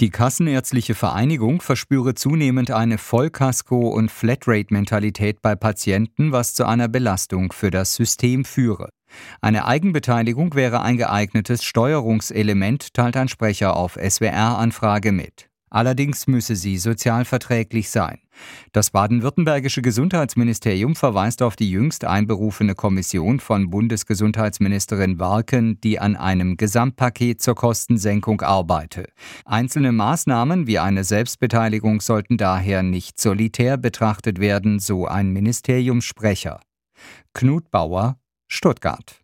Die Kassenärztliche Vereinigung verspüre zunehmend eine Vollkasko- und Flatrate-Mentalität bei Patienten, was zu einer Belastung für das System führe. Eine Eigenbeteiligung wäre ein geeignetes Steuerungselement, teilt ein Sprecher auf SWR-Anfrage mit. Allerdings müsse sie sozialverträglich sein. Das baden-württembergische Gesundheitsministerium verweist auf die jüngst einberufene Kommission von Bundesgesundheitsministerin Warken, die an einem Gesamtpaket zur Kostensenkung arbeite. Einzelne Maßnahmen wie eine Selbstbeteiligung sollten daher nicht solitär betrachtet werden, so ein Ministeriumssprecher. Knut Bauer, Stuttgart.